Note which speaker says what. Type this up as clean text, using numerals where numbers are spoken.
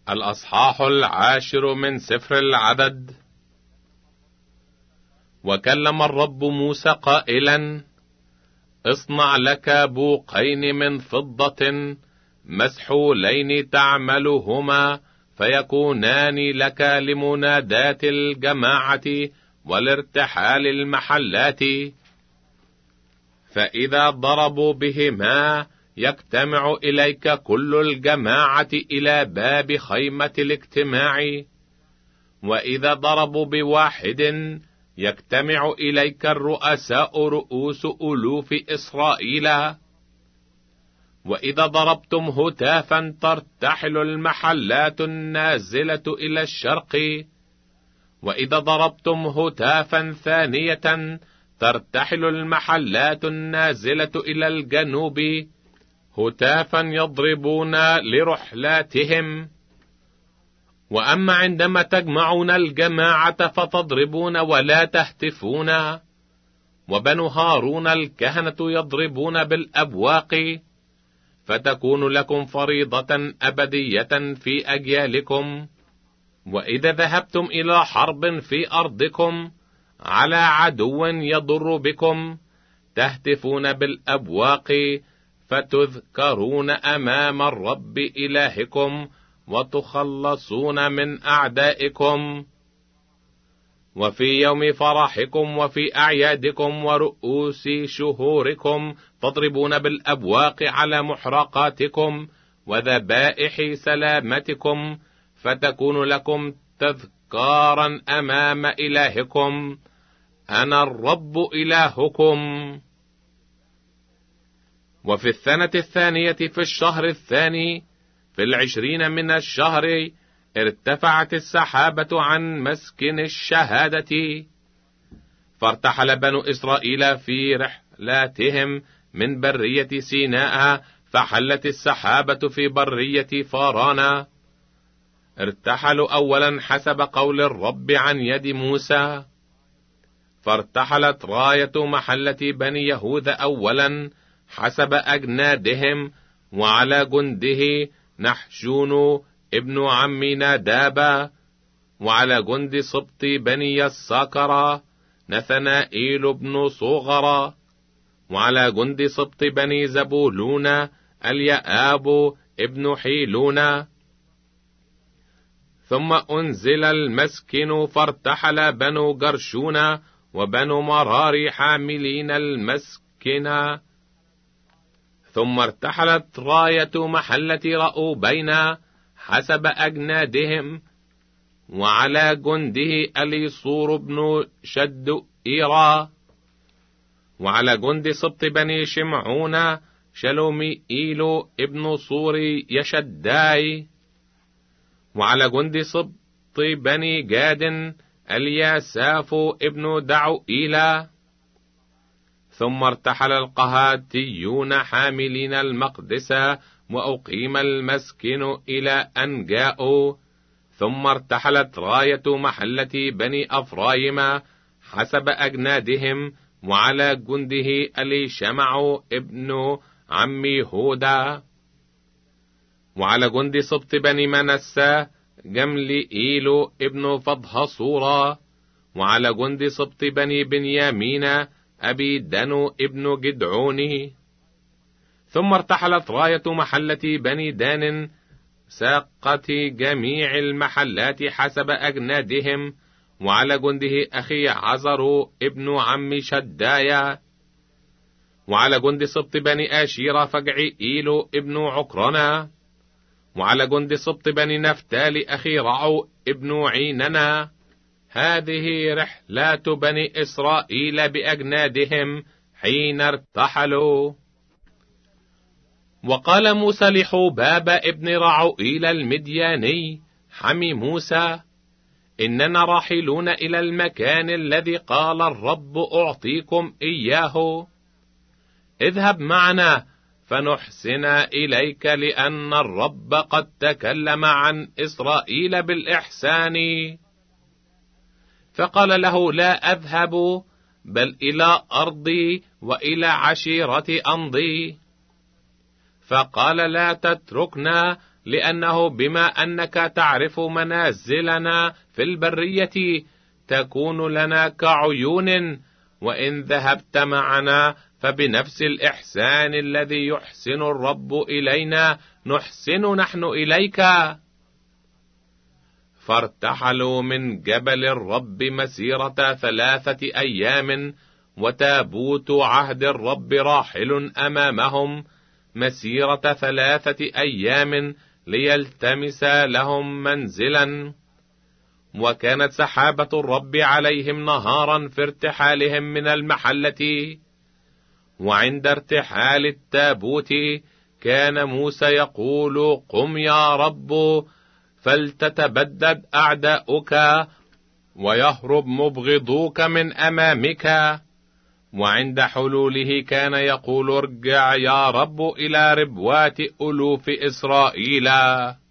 Speaker 1: الأصحاح 10 من سفر العدد. وكلم الرب موسى قائلا: اصنع لك بوقين من فضة مسحولين تعملهما، فيكونان لك لمنادات الجماعة والارتحال المحلات. فإذا ضربوا بهما يجتمع إليك كل الجماعة إلى باب خيمة الاجتماع، وإذا ضربوا بواحد يجتمع إليك الرؤساء رؤوس ألوف إسرائيل. وإذا ضربتم هتافا ترتحل المحلات النازلة إلى الشرق، وإذا ضربتم هتافا ثانية ترتحل المحلات النازلة إلى الجنوب، هتافا يضربون لرحلاتهم. وأما عندما تجمعون الجماعة فتضربون ولا تهتفون. وبنو هارون الكهنة يضربون بالأبواق، فتكون لكم فريضة أبدية في أجيالكم. وإذا ذهبتم إلى حرب في أرضكم على عدو يضر بكم، تهتفون بالأبواق، فتذكرون أمام الرب إلهكم، وتخلصون من أعدائكم. وفي يوم فرحكم وفي أعيادكم ورؤوس شهوركم تضربون بالأبواق على محرقاتكم وذبائح سلامتكم، فتكون لكم تذكارا أمام إلهكم. أنا الرب إلهكم. وفي السنة الثانية في الشهر الثاني في 20 من الشهر ارتفعت السحابة عن مسكن الشهادة، فارتحل بنو إسرائيل في رحلاتهم من برية سيناء، فحلت السحابة في برية فارانا. ارتحلوا أولا حسب قول الرب عن يد موسى، فارتحلت راية محلة بني يهوذا أولا حسب أجنادهم، وعلى جنده نحشون ابن عم ناداب، وعلى جند سبط بني الساكرة نثنائيل بن صغرى، وعلى جند سبط بني زبولون اليآب ابن حيلون. ثم أنزل المسكن، فارتحل بنو جرشون وبنو مرار حاملين المسكن. ثم ارتحلت راية محلة رأوبين حسب أجنادهم، وعلى جنده أليصور بن شد إيرا، وعلى جند سبط بني شمعون شلوميئيل ابن صور يشداي، وعلى جند سبط بني جاد الياساف ابن دعوئيلا. ثم ارتحل القهاتيون حاملين المقدس، وأقيم المسكن إلى أن جاءوا. ثم ارتحلت راية محلة بني أفرايم حسب أجنادهم، وعلى جنده أليشمع ابن عمي هودا، وعلى جند سبط بني منسى جملئيل ابن فضهصورا، وعلى جند سبط بني بنيامين أبي دنو ابن جدعوني. ثم ارتحلت راية محلة بني دان ساقت جميع المحلات حسب أجنادهم، وعلى جنده أخي عزر ابن عم شدايا، وعلى جند سبط بني آشير فجعئيل ابن عكرنا، وعلى جند سبط بني نفتال أخي رعو ابن عيننا. هذه رحلات بني إسرائيل بأجنادهم حين ارتحلوا. وقال موسى لحباب ابن رعوئيل المدياني حمي موسى: إننا راحلون إلى المكان الذي قال الرب أعطيكم إياه، اذهب معنا فنحسن إليك، لأن الرب قد تكلم عن إسرائيل بالإحسان. فقال له: لا أذهب، بل إلى أرضي وإلى عشيرتي أمضي. فقال: لا تتركنا لأنه بما أنك تعرف منازلنا في البرية تكون لنا كعيون، وإن ذهبت معنا فبنفس الإحسان الذي يحسن الرب إلينا نحسن نحن إليك. فارتحلوا من جبل الرب مسيرة 3 أيام، وتابوت عهد الرب راحل أمامهم مسيرة 3 أيام ليلتمس لهم منزلا. وكانت سحابة الرب عليهم نهارا في ارتحالهم من المحلة. وعند ارتحال التابوت كان موسى يقول: قم يا رب فلتتبدد أعداؤك ويهرب مبغضوك من أمامك. وعند حلوله كان يقول: ارجع يا رب إلى ربوات ألوف إسرائيل.